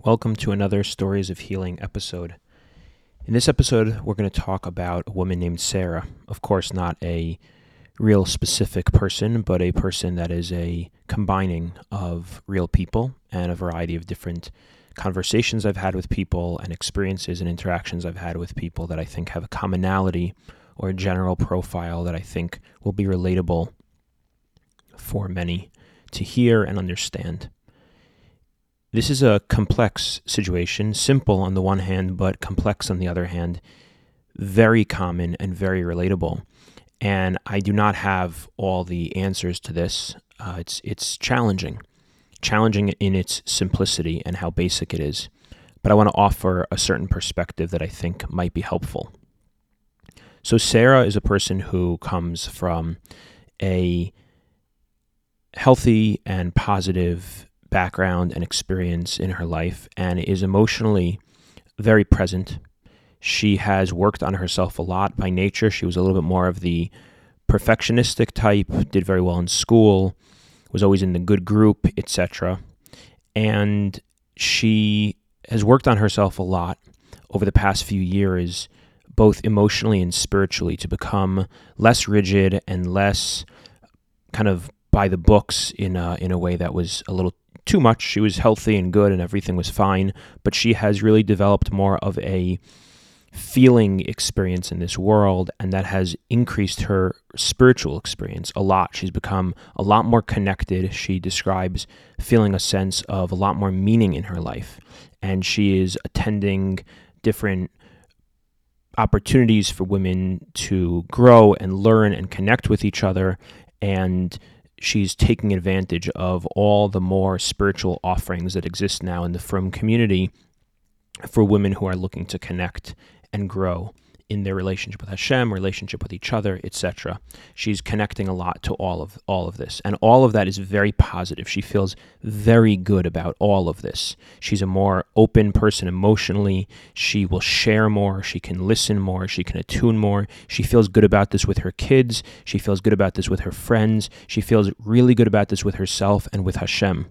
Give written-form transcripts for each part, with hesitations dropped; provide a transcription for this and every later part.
Welcome to another Stories of Healing episode. In this episode, we're going to talk about a woman named Sarah. Of course, not a real specific person, but a person that is a combining of real people and a variety of different conversations I've had with people and experiences and interactions I've had with people that I think have a commonality or a general profile that I think will be relatable for many to hear and understand. This is a complex situation, simple on the one hand, but complex on the other hand, very common and very relatable. And I do not have all the answers to this. It's challenging in its simplicity and how basic it is. But I want to offer a certain perspective that I think might be helpful. So Sarah is a person who comes from a healthy and positive background and experience in her life and is emotionally very present. She has worked on herself a lot by nature. She was a little bit more of the perfectionistic type, did very well in school, was always in the good group, etc. And she has worked on herself a lot over the past few years, both emotionally and spiritually, to become less rigid and less kind of by the books in a way that was a little too much. She was healthy and good and everything was fine, but she has really developed more of a feeling experience in this world, and that has increased her spiritual experience a lot. She's become a lot more connected. She describes feeling a sense of a lot more meaning in her life, and she is attending different opportunities for women to grow and learn and connect with each other, and she's taking advantage of all the more spiritual offerings that exist now in the Frum community for women who are looking to connect and grow in their relationship with Hashem, relationship with each other, etc. She's connecting a lot to all of this, and all of that is very positive. She feels very good about all of this. She's a more open person emotionally. She will share more. She can listen more. She can attune more. She feels good about this with her kids. She feels good about this with her friends. She feels really good about this with herself and with Hashem.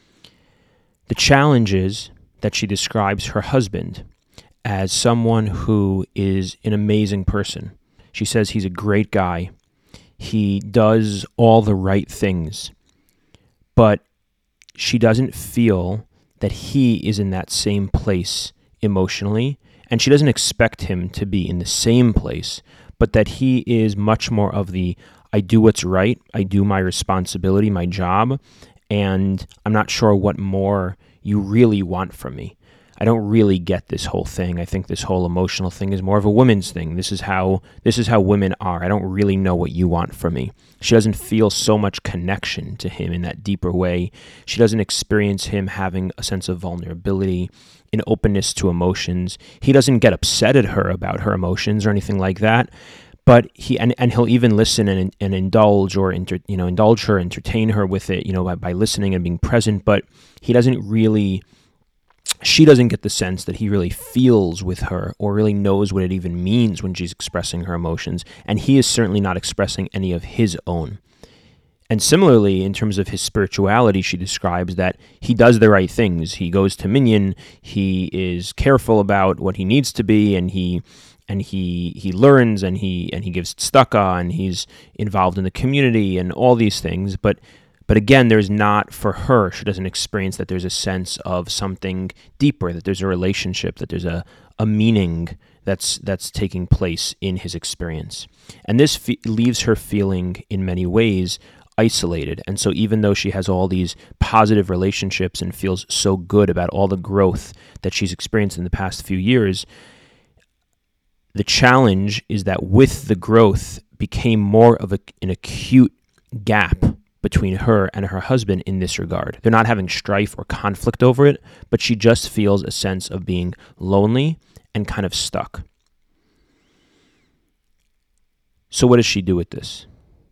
The challenge is that she describes her husband as someone who is an amazing person. She says he's a great guy. He does all the right things, but she doesn't feel that he is in that same place emotionally, and she doesn't expect him to be in the same place, but that he is much more of the, I do what's right, I do my responsibility, my job, and I'm not sure what more you really want from me. I don't really get this whole thing. I think this whole emotional thing is more of a woman's thing. This is how women are. I don't really know what you want from me. She doesn't feel so much connection to him in that deeper way. She doesn't experience him having a sense of vulnerability, an openness to emotions. He doesn't get upset at her about her emotions or anything like that. But he'll even listen and indulge or indulge her, entertain her with it, by listening and being present. But he doesn't really. She doesn't get the sense that he really feels with her or really knows what it even means when she's expressing her emotions, and he is certainly not expressing any of his own. And similarly, in terms of his spirituality, she describes that he does the right things. He goes to minyan, he is careful about what he needs to be, and he learns, and he gives tzedakah, and he's involved in the community and all these things, But again, there's not, for her, she doesn't experience that there's a sense of something deeper, that there's a relationship, that there's a meaning that's taking place in his experience. And this leaves her feeling, in many ways, isolated. And so even though she has all these positive relationships and feels so good about all the growth that she's experienced in the past few years, the challenge is that with the growth became more of an acute gap between her and her husband in this regard. They're not having strife or conflict over it, but she just feels a sense of being lonely and kind of stuck. So what does she do with this?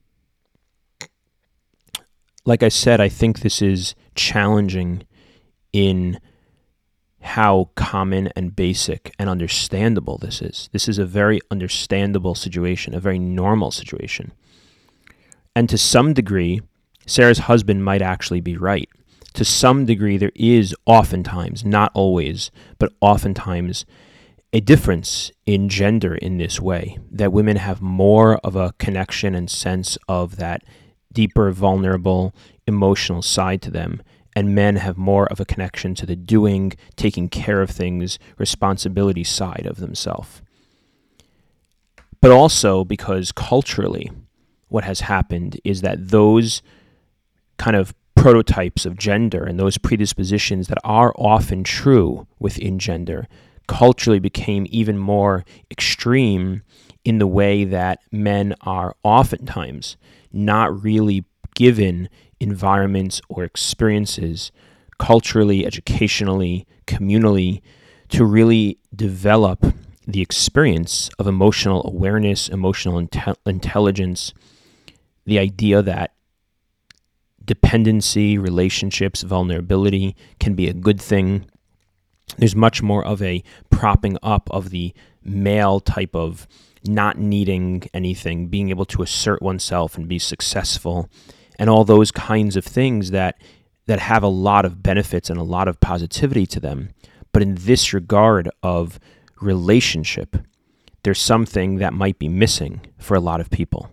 Like I said, I think this is challenging in how common and basic and understandable this is. This is a very understandable situation, a very normal situation. And to some degree, Sarah's husband might actually be right. to some degree, there is oftentimes, not always, but oftentimes, a difference in gender in this way, that women have more of a connection and sense of that deeper, vulnerable, emotional side to them, and men have more of a connection to the doing, taking care of things, responsibility side of themselves. But also because culturally, what has happened is that those kind of prototypes of gender and those predispositions that are often true within gender culturally became even more extreme in the way that men are oftentimes not really given environments or experiences culturally, educationally, communally to really develop the experience of emotional awareness, emotional intelligence, the idea that dependency, relationships, vulnerability can be a good thing. There's much more of a propping up of the male type of not needing anything, being able to assert oneself and be successful, and all those kinds of things that have a lot of benefits and a lot of positivity to them. But in this regard of relationship, there's something that might be missing for a lot of people.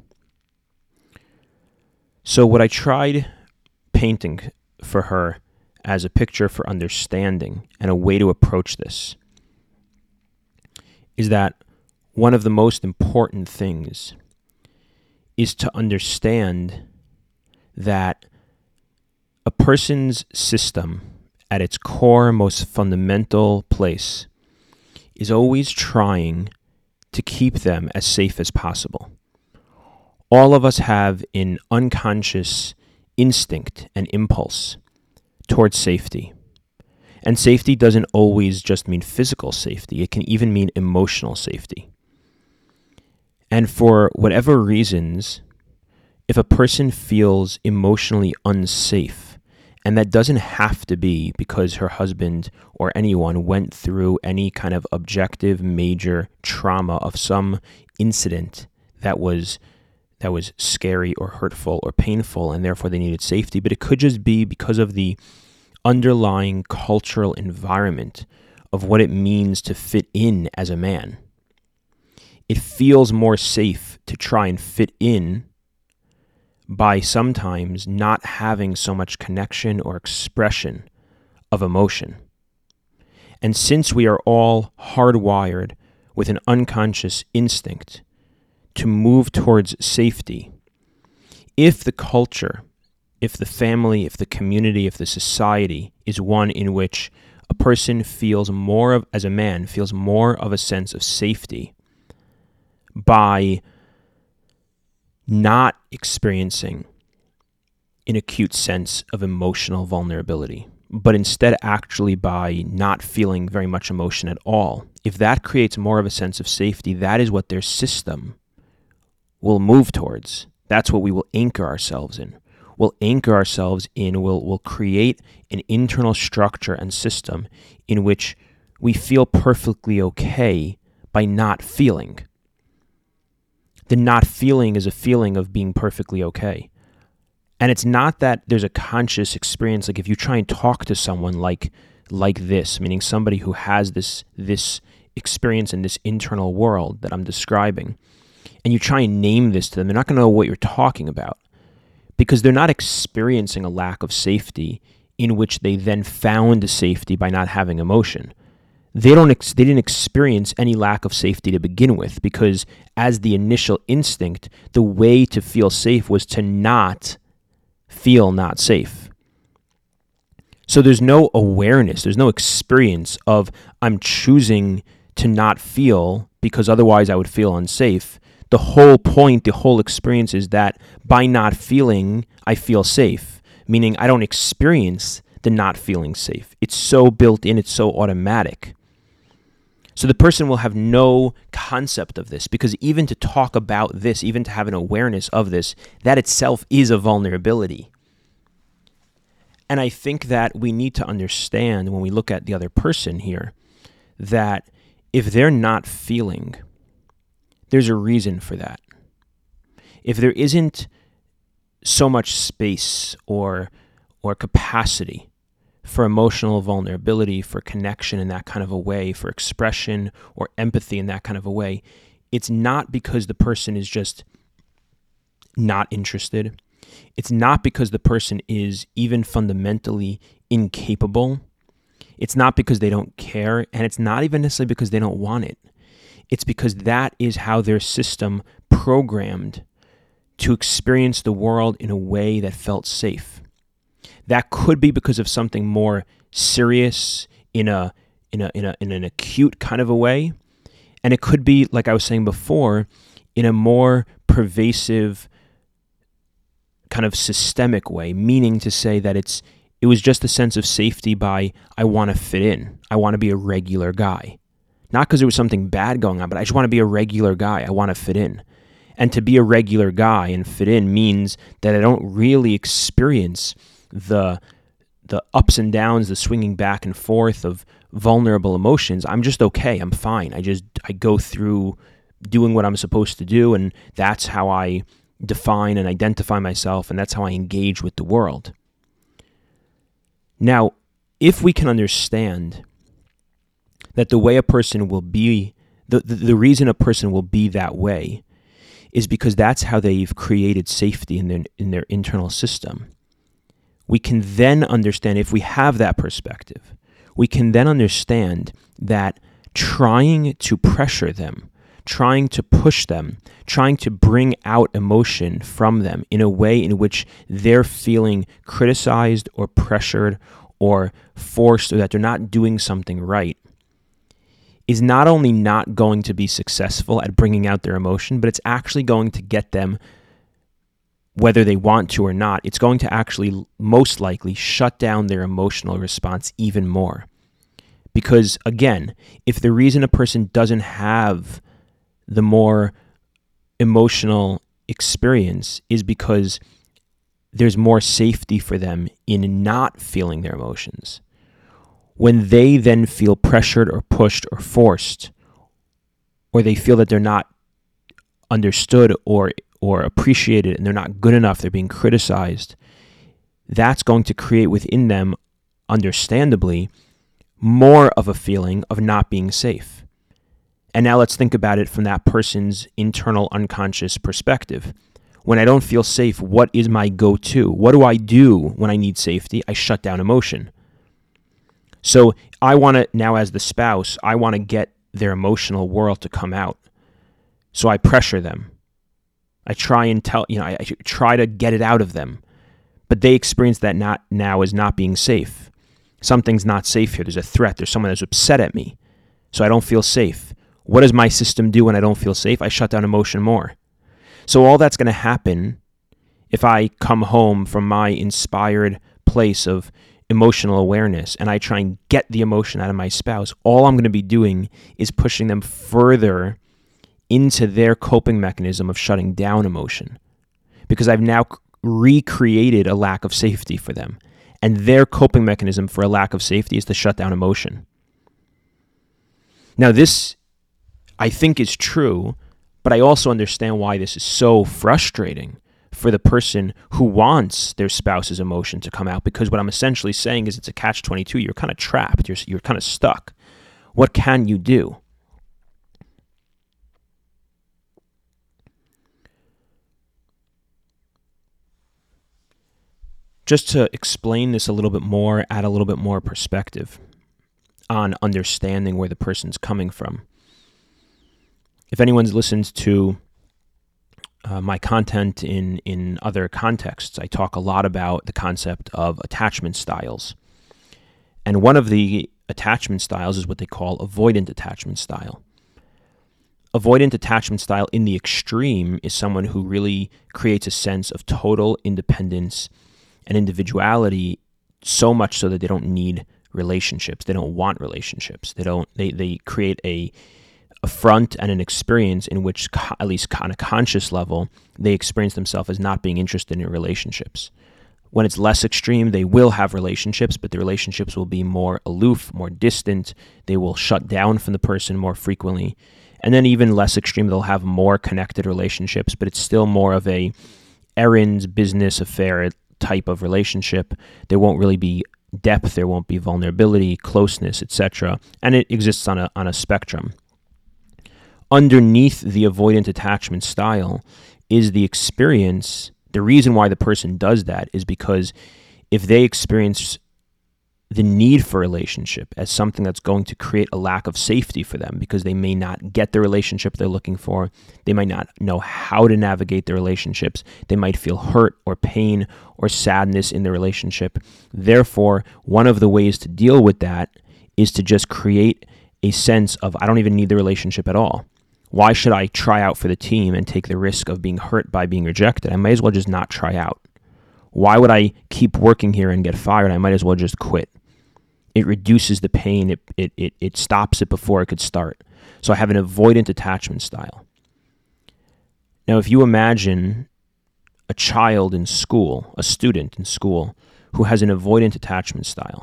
So what I tried painting for her as a picture for understanding and a way to approach this is that one of the most important things is to understand that a person's system at its core, most fundamental place is always trying to keep them as safe as possible. All of us have an unconscious instinct and impulse towards safety. And safety doesn't always just mean physical safety. It can even mean emotional safety. And for whatever reasons, if a person feels emotionally unsafe, and that doesn't have to be because her husband or anyone went through any kind of objective major trauma of some incident that was scary or hurtful or painful, and therefore they needed safety, but it could just be because of the underlying cultural environment of what it means to fit in as a man. It feels more safe to try and fit in by sometimes not having so much connection or expression of emotion. And since we are all hardwired with an unconscious instinct to move towards safety, if the culture, if the family, if the community, if the society is one in which a person feels more of, as a man, feels more of a sense of safety by not experiencing an acute sense of emotional vulnerability, but instead actually by not feeling very much emotion at all, if that creates more of a sense of safety, that is what their system will move towards. That's what we will anchor ourselves in. We'll anchor ourselves in, we'll create an internal structure and system in which we feel perfectly okay by not feeling. The not feeling is a feeling of being perfectly okay. And it's not that there's a conscious experience, like if you try and talk to someone like this, meaning somebody who has this experience in this internal world that I'm describing, and you try and name this to them, they're not going to know what you're talking about because they're not experiencing a lack of safety in which they then found safety by not having emotion. They didn't experience any lack of safety to begin with because as the initial instinct, the way to feel safe was to not feel not safe. So there's no awareness, there's no experience of I'm choosing to not feel because otherwise I would feel unsafe. The whole point, the whole experience is that by not feeling, I feel safe, meaning I don't experience the not feeling safe. It's so built in, it's so automatic. So the person will have no concept of this because even to talk about this, even to have an awareness of this, that itself is a vulnerability. And I think that we need to understand when we look at the other person here that if they're not feeling, there's a reason for that. If there isn't so much space or capacity for emotional vulnerability, for connection in that kind of a way, for expression or empathy in that kind of a way, it's not because the person is just not interested. It's not because the person is even fundamentally incapable. It's not because they don't care, and it's not even necessarily because they don't want it. It's because that is how their system programmed to experience the world in a way that felt safe. That could be because of something more serious in an acute kind of a way, and it could be, like I was saying before, in a more pervasive kind of systemic way, meaning to say that it was just a sense of safety by, I want to fit in. I want to be a regular guy. Not because there was something bad going on, but I just want to be a regular guy. I want to fit in. And to be a regular guy and fit in means that I don't really experience the ups and downs, the swinging back and forth of vulnerable emotions. I'm just okay. I'm fine. I go through doing what I'm supposed to do, and that's how I define and identify myself, and that's how I engage with the world. Now, if we can understand that the way a person will be, the reason a person will be that way is because that's how they've created safety in their internal system. We can then understand, if we have that perspective, we can then understand that trying to pressure them, trying to push them, trying to bring out emotion from them in a way in which they're feeling criticized or pressured or forced, or that they're not doing something right, is not only not going to be successful at bringing out their emotion, but it's actually going to get them, whether they want to or not, it's going to actually most likely shut down their emotional response even more. Because again, if the reason a person doesn't have the more emotional experience is because there's more safety for them in not feeling their emotions, when they then feel pressured or pushed or forced, or they feel that they're not understood or appreciated and they're not good enough, they're being criticized, that's going to create within them, understandably, more of a feeling of not being safe. And now let's think about it from that person's internal unconscious perspective. When I don't feel safe, what is my go-to? What do I do when I need safety? I shut down emotion. So I want to, now as the spouse, I want to get their emotional world to come out. So I pressure them. I try and I try to get it out of them. But they experience that not now as not being safe. Something's not safe here. There's a threat. There's someone that's upset at me. So I don't feel safe. What does my system do when I don't feel safe? I shut down emotion more. So all that's going to happen if I come home from my inspired place of emotional awareness and I try and get the emotion out of my spouse, all I'm going to be doing is pushing them further into their coping mechanism of shutting down emotion, because I've now recreated a lack of safety for them. And their coping mechanism for a lack of safety is to shut down emotion. Now, this, I think, is true, but I also understand why this is so frustrating for the person who wants their spouse's emotion to come out, because what I'm essentially saying is it's a catch-22. You're kind of trapped. You're kind of stuck. What can you do? Just to explain this a little bit more, add a little bit more perspective on understanding where the person's coming from. If anyone's listened to my content in other contexts, I talk a lot about the concept of attachment styles. And one of the attachment styles is what they call avoidant attachment style. Avoidant attachment style in the extreme is someone who really creates a sense of total independence and individuality, so much so that they don't need relationships. They don't want relationships. They create a front and an experience in which, at least on a conscious level, they experience themselves as not being interested in relationships. When it's less extreme, they will have relationships, but the relationships will be more aloof, more distant. They will shut down from the person more frequently. And then even less extreme, they'll have more connected relationships, but it's still more of a errands, business affair type of relationship. There won't really be depth, there won't be vulnerability, closeness, etc. And it exists on a spectrum. Underneath the avoidant attachment style is the experience. The reason why the person does that is because if they experience the need for a relationship as something that's going to create a lack of safety for them, because they may not get the relationship they're looking for, they might not know how to navigate the relationships, they might feel hurt or pain or sadness in the relationship. Therefore, one of the ways to deal with that is to just create a sense of, I don't even need the relationship at all. Why should I try out for the team and take the risk of being hurt by being rejected? I might as well just not try out. Why would I keep working here and get fired? I might as well just quit. It reduces the pain. It stops it before it could start. So I have an avoidant attachment style. Now, if you imagine a child in school, a student in school, who has an avoidant attachment style,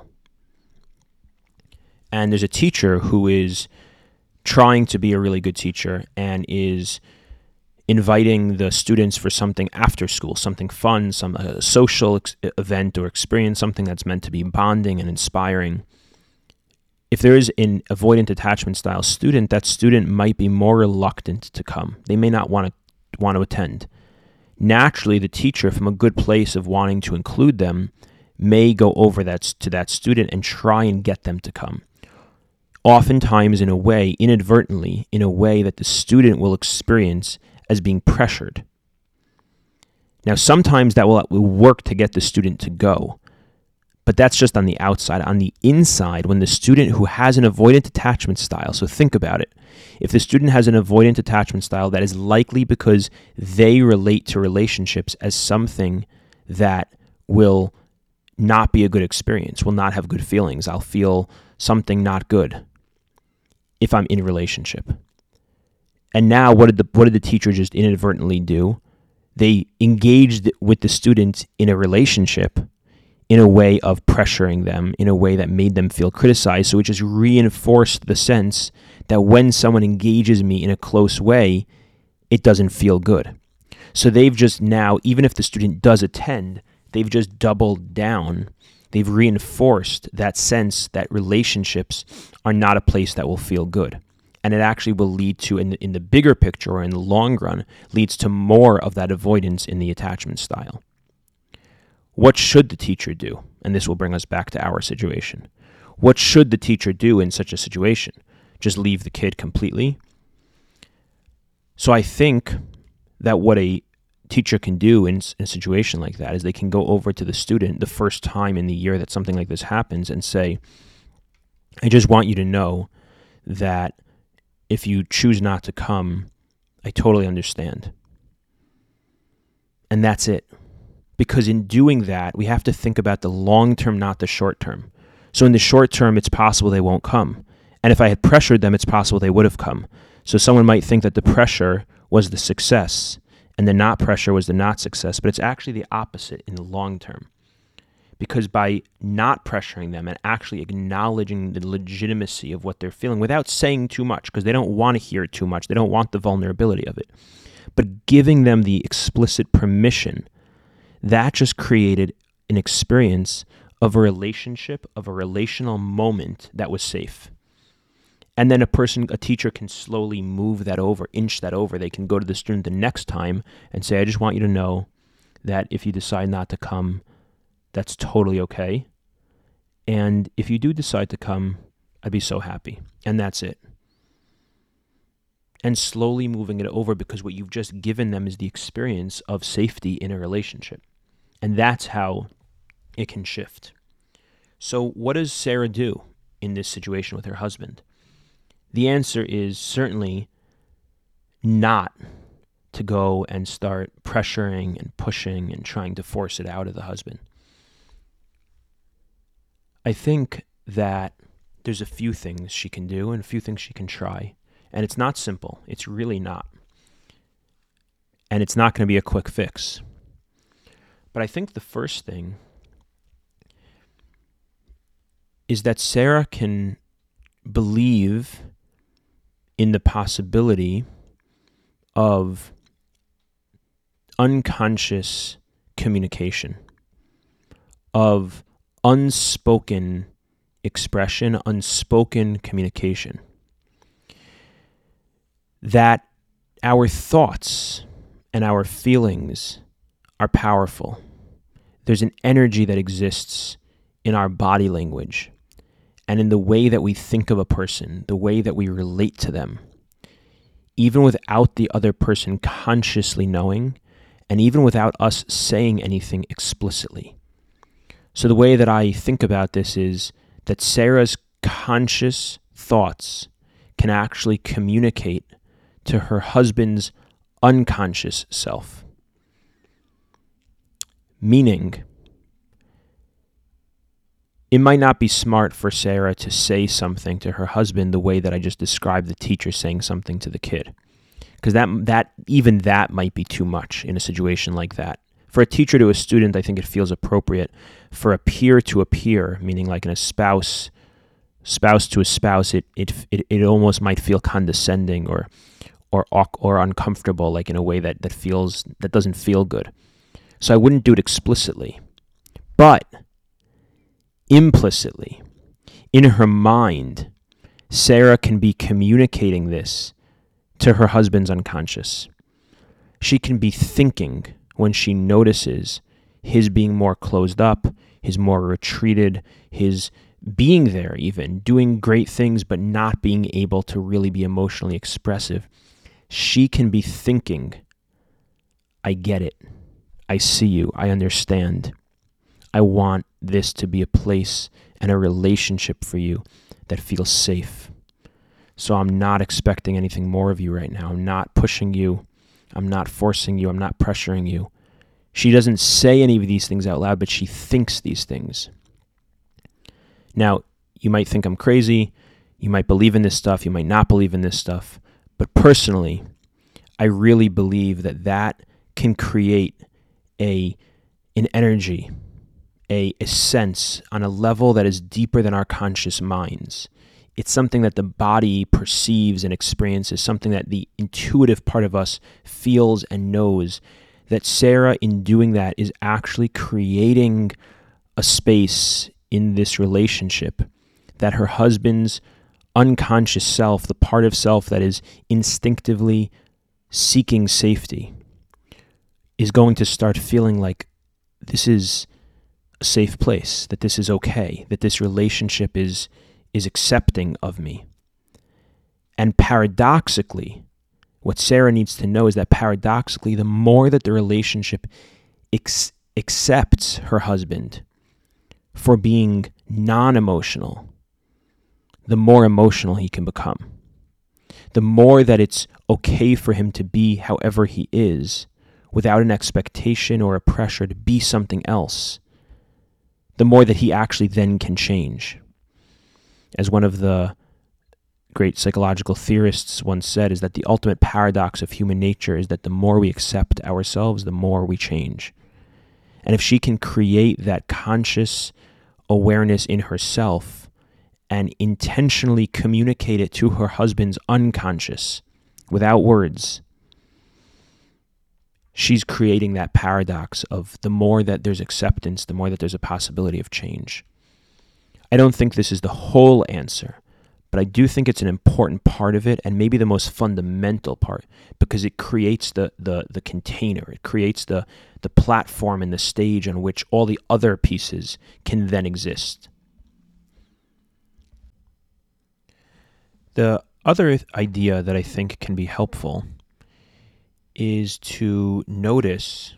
and there's a teacher who is trying to be a really good teacher and is inviting the students for something after school, something fun, some social event or experience, something that's meant to be bonding and inspiring. If there is an avoidant attachment style student, that student might be more reluctant to come. They may not want to attend. Naturally, the teacher, from a good place of wanting to include them, may go over to that student and try and get them to come. Oftentimes, in a way, inadvertently, in a way that the student will experience as being pressured. Now, sometimes that will work to get the student to go, but that's just on the outside. On the inside, when the student who has an avoidant attachment style, so think about it, if the student has an avoidant attachment style, that is likely because they relate to relationships as something that will not be a good experience, will not have good feelings. I'll feel something not good if I'm in a relationship. And now what did the teacher just inadvertently do? They engaged with the student in a relationship in a way of pressuring them, in a way that made them feel criticized. So it just reinforced the sense that when someone engages me in a close way, it doesn't feel good. So they've just now, even if the student does attend, they've just doubled down. They've reinforced that sense that relationships are not a place that will feel good. And it actually will lead to, in the bigger picture or in the long run, leads to more of that avoidance in the attachment style. What should the teacher do? And this will bring us back to our situation. What should the teacher do in such a situation? Just leave the kid completely? So I think that what a teacher can do in a situation like that is they can go over to the student the first time in the year that something like this happens and say, I just want you to know that if you choose not to come, I totally understand. And that's it. Because in doing that, we have to think about the long term, not the short term. So in the short term, it's possible they won't come. And if I had pressured them, it's possible they would have come. So someone might think that the pressure was the success and the not pressure was the not success, but it's actually the opposite in the long term. Because by not pressuring them and actually acknowledging the legitimacy of what they're feeling without saying too much, because they don't want to hear too much, they don't want the vulnerability of it, but giving them the explicit permission, that just created an experience of a relationship, of a relational moment that was safe. And then a teacher can slowly move that over, inch that over. They can go to the student the next time and say, I just want you to know that if you decide not to come, that's totally okay. And if you do decide to come, I'd be so happy. And that's it. And slowly moving it over, because what you've just given them is the experience of safety in a relationship. And that's how it can shift. So what does Sarah do in this situation with her husband? The answer is certainly not to go and start pressuring and pushing and trying to force it out of the husband. I think that there's a few things she can do and a few things she can try. And it's not simple. It's really not. And it's not going to be a quick fix. But I think the first thing is that Sarah can believe in the possibility of unconscious communication, of unspoken expression, unspoken communication. That our thoughts and our feelings are powerful. There's an energy that exists in our body language and in the way that we think of a person, the way that we relate to them, even without the other person consciously knowing, and even without us saying anything explicitly. So the way that I think about this is that Sarah's conscious thoughts can actually communicate to her husband's unconscious self. Meaning, it might not be smart for Sarah to say something to her husband the way that I just described the teacher saying something to the kid. Because that might be too much in a situation like that. For a teacher to a student, I think it feels appropriate. For a peer to a peer, meaning like in a spouse to a spouse, it almost might feel condescending or uncomfortable, like in a way that doesn't feel good. So I wouldn't do it explicitly. But implicitly, in her mind, Sarah can be communicating this to her husband's unconscious. She can be thinking when she notices his being more closed up, his more retreated, his being there even, doing great things but not being able to really be emotionally expressive. She can be thinking, I get it. I see you. I understand. I want this to be a place and a relationship for you that feels safe. So I'm not expecting anything more of you right now. I'm not pushing you. I'm not forcing you. I'm not pressuring you. She doesn't say any of these things out loud, but she thinks these things. Now, you might think I'm crazy. You might believe in this stuff. You might not believe in this stuff. But personally, I really believe that can create an energy, a sense on a level that is deeper than our conscious minds. It's something that the body perceives and experiences, something that the intuitive part of us feels and knows, that Sarah, in doing that, is actually creating a space in this relationship that her husband's unconscious self, the part of self that is instinctively seeking safety, is going to start feeling like this is a safe place, that this is okay, that this relationship is accepting of me. And paradoxically, what Sarah needs to know is that paradoxically, the more that the relationship accepts her husband for being non-emotional, the more emotional he can become. The more that it's okay for him to be however he is, without an expectation or a pressure to be something else, the more that he actually then can change. As one of the great psychological theorists once said, is that the ultimate paradox of human nature is that the more we accept ourselves, the more we change. And if she can create that conscious awareness in herself and intentionally communicate it to her husband's unconscious without words, she's creating that paradox of the more that there's acceptance, the more that there's a possibility of change. I don't think this is the whole answer, but I do think it's an important part of it, and maybe the most fundamental part, because it creates the container, it creates the platform and the stage on which all the other pieces can then exist. The other idea that I think can be helpful is to notice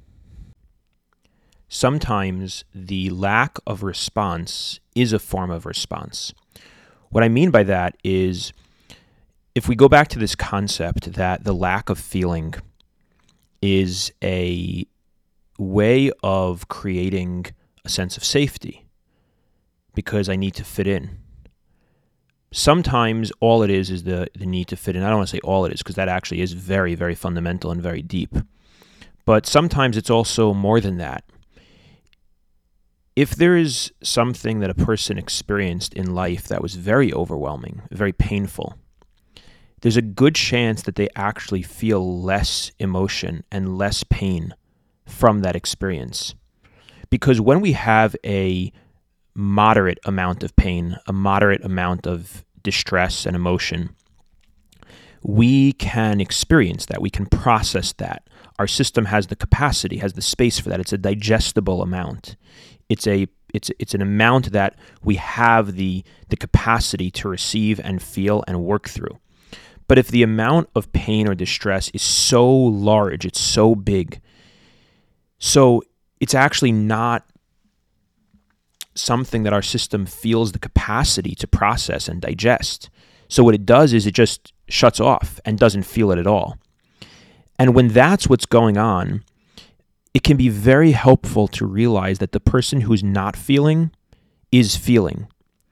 sometimes the lack of response is a form of response. What I mean by that is, if we go back to this concept that the lack of feeling is a way of creating a sense of safety because I need to fit in. Sometimes all it is the need to fit in. I don't want to say all it is, because that actually is very, very fundamental and very deep. But sometimes it's also more than that. If there is something that a person experienced in life that was very overwhelming, very painful, there's a good chance that they actually feel less emotion and less pain from that experience. Because when we have a moderate amount of pain, a moderate amount of distress and emotion, we can experience that. We can process that. Our system has the capacity, has the space for that. It's a digestible amount. It's an amount that we have the capacity to receive and feel and work through. But if the amount of pain or distress is so large, it's so big, so it's actually not something that our system feels the capacity to process and digest. So what it does is it just shuts off and doesn't feel it at all. And when that's what's going on, it can be very helpful to realize that the person who's not feeling is feeling.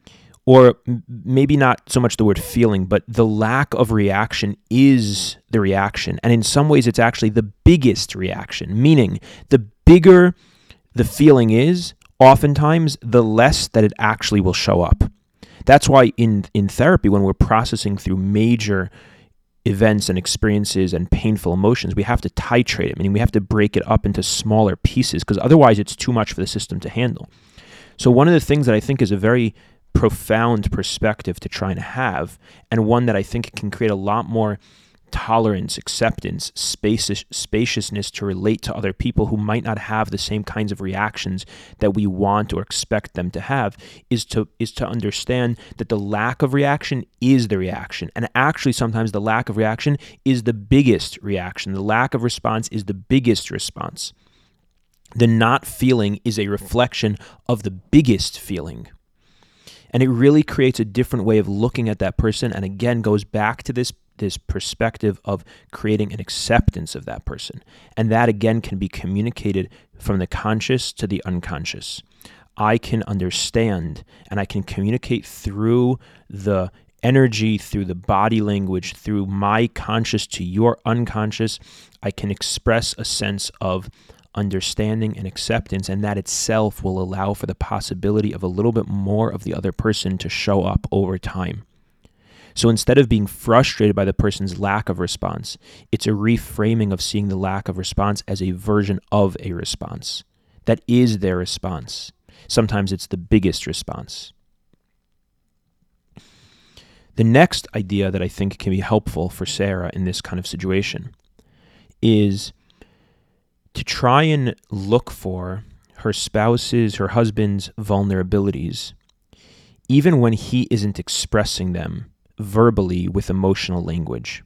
Or maybe not so much the word feeling, but the lack of reaction is the reaction. And in some ways, it's actually the biggest reaction, meaning the bigger the feeling is, oftentimes, the less that it actually will show up. That's why in therapy, when we're processing through major events and experiences and painful emotions, we have to titrate it, meaning we have to break it up into smaller pieces, because otherwise it's too much for the system to handle. So one of the things that I think is a very profound perspective to try and have, and one that I think can create a lot more tolerance, acceptance, spaciousness to relate to other people who might not have the same kinds of reactions that we want or expect them to have, is to understand that the lack of reaction is the reaction. And actually sometimes the lack of reaction is the biggest reaction. The lack of response is the biggest response. The not feeling is a reflection of the biggest feeling. And it really creates a different way of looking at that person, and again goes back to this perspective of creating an acceptance of that person. And that again can be communicated from the conscious to the unconscious. I can understand and I can communicate through the energy, through the body language, through my conscious to your unconscious. I can express a sense of understanding and acceptance, and that itself will allow for the possibility of a little bit more of the other person to show up over time. So instead of being frustrated by the person's lack of response, it's a reframing of seeing the lack of response as a version of a response. That is their response. Sometimes it's the biggest response. The next idea that I think can be helpful for Sarah in this kind of situation is to try and look for her spouse's, her husband's vulnerabilities, even when he isn't expressing them verbally with emotional language.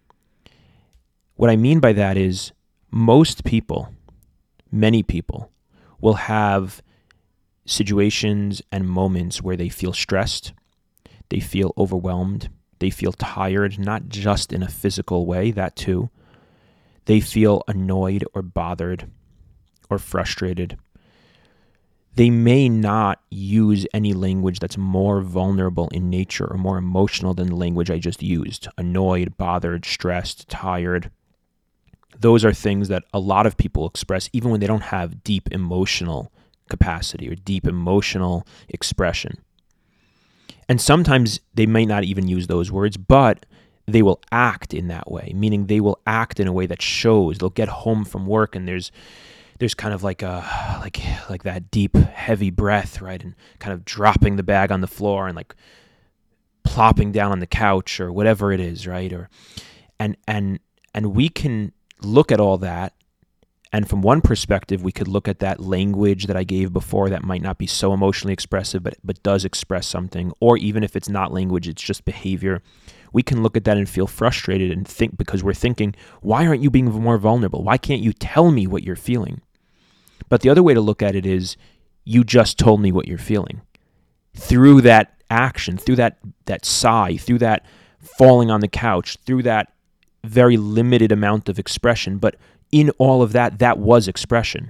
What I mean by that is most people, many people, will have situations and moments where they feel stressed, they feel overwhelmed, they feel tired, not just in a physical way, that too. They feel annoyed or bothered or frustrated. They may not use any language that's more vulnerable in nature or more emotional than the language I just used. Annoyed, bothered, stressed, tired. Those are things that a lot of people express even when they don't have deep emotional capacity or deep emotional expression. And sometimes they may not even use those words, but they will act in that way, meaning they will act in a way that shows. They'll get home from work and there's kind of like that deep, heavy breath, right? And kind of dropping the bag on the floor and like plopping down on the couch or whatever it is, right? And we can look at all that, and from one perspective, we could look at that language that I gave before that might not be so emotionally expressive, but does express something, or even if it's not language, it's just behavior. We can look at that and feel frustrated and think, because we're thinking, why aren't you being more vulnerable? Why can't you tell me what you're feeling? But the other way to look at it is, you just told me what you're feeling. Through that action, through that sigh, through that falling on the couch, through that very limited amount of expression, but in all of that, that was expression.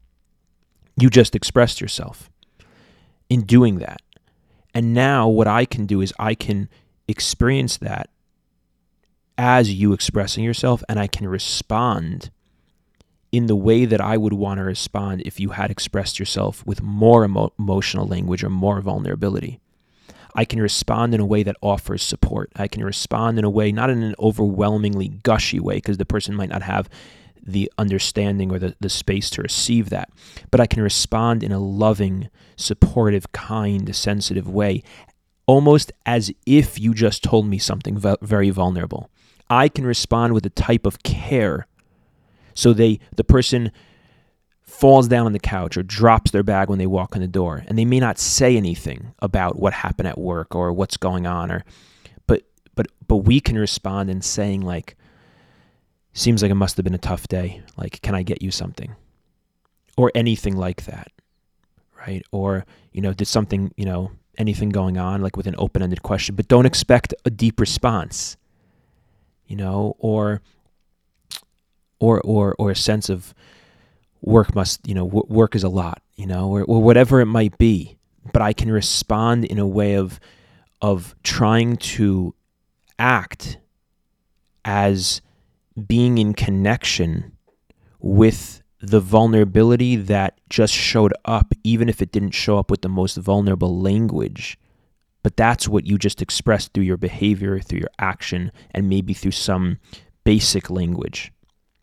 You just expressed yourself in doing that. And now what I can do is I can experience that as you expressing yourself, and I can respond in the way that I would want to respond if you had expressed yourself with more emotional language or more vulnerability. I can respond in a way that offers support. I can respond in a way, not in an overwhelmingly gushy way, because the person might not have the understanding or the space to receive that. But I can respond in a loving, supportive, kind, sensitive way, almost as if you just told me something very vulnerable. I can respond with a type of care. So the person falls down on the couch or drops their bag when they walk in the door, and they may not say anything about what happened at work or what's going on, but we can respond in saying, like, seems like it must have been a tough day. Like, can I get you something? Or anything like that, right? Or, did something, anything going on, like with an open-ended question, but don't expect a deep response, or a sense of work must, work is a lot, or whatever it might be. But I can respond in a way of trying to act as being in connection with the vulnerability that just showed up, even if it didn't show up with the most vulnerable language. But that's what you just expressed through your behavior, through your action, and maybe through some basic language.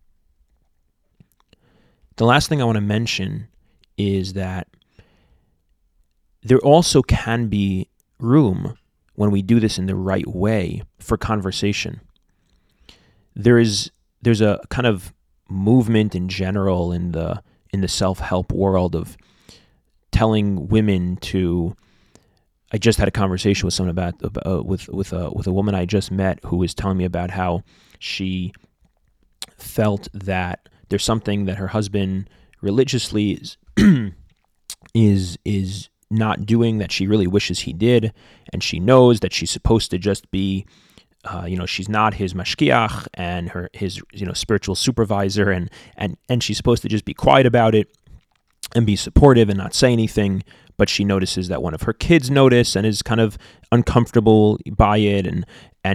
The last thing I want to mention is that there also can be room, when we do this in the right way, for conversation. There's a kind of movement in general in the self-help world of telling women to. I just had a conversation with someone with a woman I just met who was telling me about how she felt that there's something that her husband religiously is not doing that she really wishes he did, and she knows that she's supposed to just be, she's not his mashkiach and his spiritual supervisor, and she's supposed to just be quiet about it and be supportive and not say anything. But she notices that one of her kids notice and is kind of uncomfortable by it, and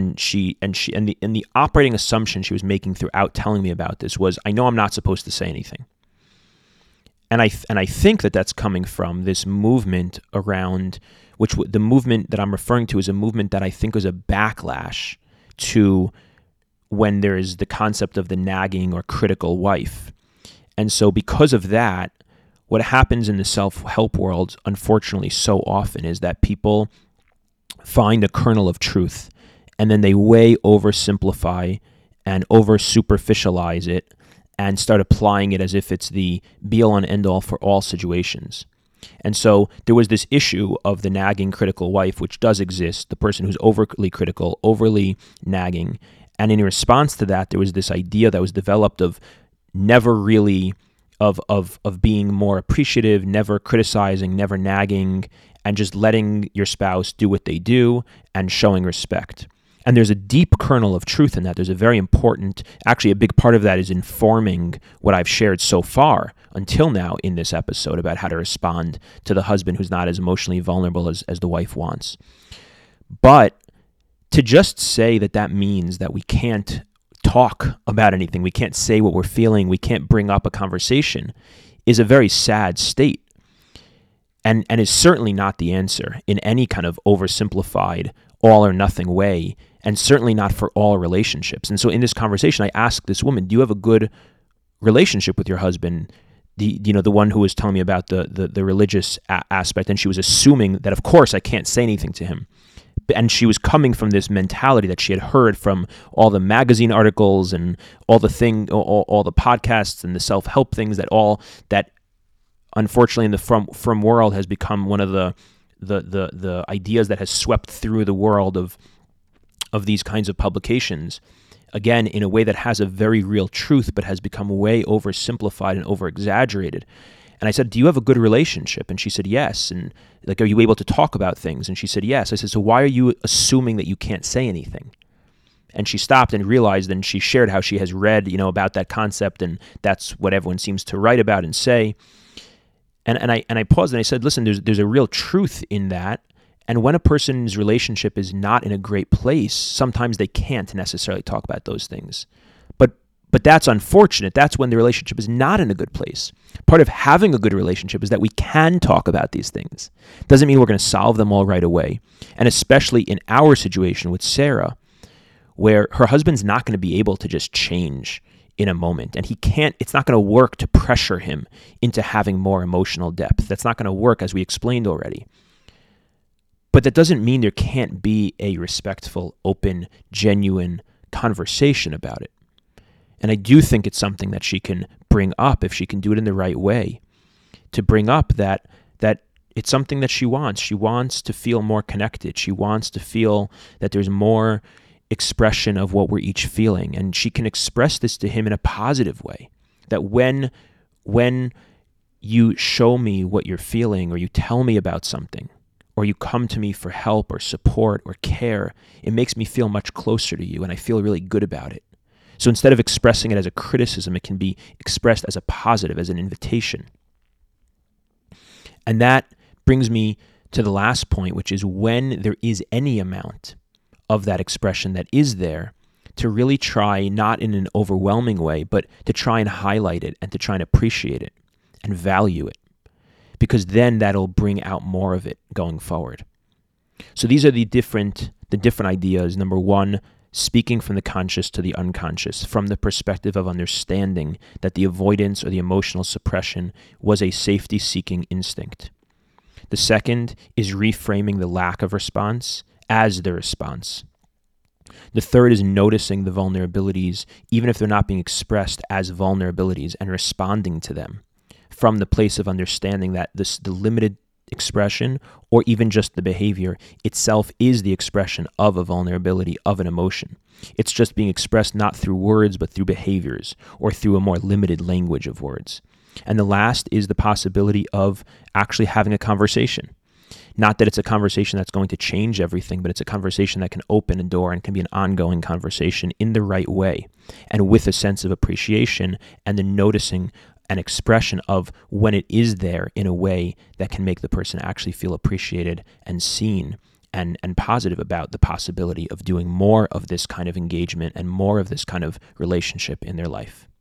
the operating assumption she was making throughout telling me about this was, I know I'm not supposed to say anything. And I think that that's coming from this movement around, which the movement that I'm referring to is a movement that I think was a backlash to when there is the concept of the nagging or critical wife. And so because of that, what happens in the self-help world, unfortunately, so often is that people find a kernel of truth, and then they way oversimplify and over-superficialize it and start applying it as if it's the be-all and end-all for all situations. And so there was this issue of the nagging critical wife, which does exist, the person who's overly critical, overly nagging. And in response to that, there was this idea that was developed of never really, of being more appreciative, never criticizing, never nagging, and just letting your spouse do what they do and showing respect. And there's a deep kernel of truth in that. There's a very important, actually a big part of that is informing what I've shared so far until now in this episode about how to respond to the husband who's not as emotionally vulnerable as the wife wants. But to just say that means that we can't talk about anything, we can't say what we're feeling, we can't bring up a conversation, is a very sad state. And is certainly not the answer in any kind of oversimplified, all or nothing way, and certainly not for all relationships. And so in this conversation, I asked this woman, do you have a good relationship with your husband? The one who was telling me about the religious aspect, and she was assuming that, of course, I can't say anything to him. And she was coming from this mentality that she had heard from all the magazine articles and all the podcasts and the self-help things that unfortunately in the from world has become one of the ideas that has swept through the world of these kinds of publications, again, in a way that has a very real truth, but has become way oversimplified and over-exaggerated. And I said, do you have a good relationship? And she said, yes. And like, are you able to talk about things? And she said, yes. I said, so why are you assuming that you can't say anything? And she stopped and realized, and she shared how she has read, about that concept, and that's what everyone seems to write about and say. And I paused and I said, listen, there's a real truth in that. And when a person's relationship is not in a great place, sometimes they can't necessarily talk about those things. But that's unfortunate. That's when the relationship is not in a good place. Part of having a good relationship is that we can talk about these things. Doesn't mean we're going to solve them all right away. And especially in our situation with Sarah, where her husband's not going to be able to just change in a moment. And it's not going to work to pressure him into having more emotional depth. That's not going to work, as we explained already. But that doesn't mean there can't be a respectful, open, genuine conversation about it. And I do think it's something that she can bring up if she can do it in the right way, to bring up that it's something that she wants. She wants to feel more connected. She wants to feel that there's more expression of what we're each feeling. And she can express this to him in a positive way, that when you show me what you're feeling, or you tell me about something, or you come to me for help or support or care, it makes me feel much closer to you, and I feel really good about it. So instead of expressing it as a criticism, it can be expressed as a positive, as an invitation. And that brings me to the last point, which is when there is any amount of that expression that is there, to really try, not in an overwhelming way, but to try and highlight it and to try and appreciate it and value it, because then that'll bring out more of it going forward. So these are the different ideas. Number one, speaking from the conscious to the unconscious, from the perspective of understanding that the avoidance or the emotional suppression was a safety-seeking instinct. The second is reframing the lack of response as the response. The third is noticing the vulnerabilities, even if they're not being expressed as vulnerabilities, and responding to them from the place of understanding that the limited expression, or even just the behavior itself, is the expression of a vulnerability, of an emotion. It's just being expressed not through words, but through behaviors, or through a more limited language of words. And the last is the possibility of actually having a conversation. Not that it's a conversation that's going to change everything, but it's a conversation that can open a door and can be an ongoing conversation in the right way, and with a sense of appreciation and the noticing an expression of when it is there in a way that can make the person actually feel appreciated and seen, and positive about the possibility of doing more of this kind of engagement and more of this kind of relationship in their life.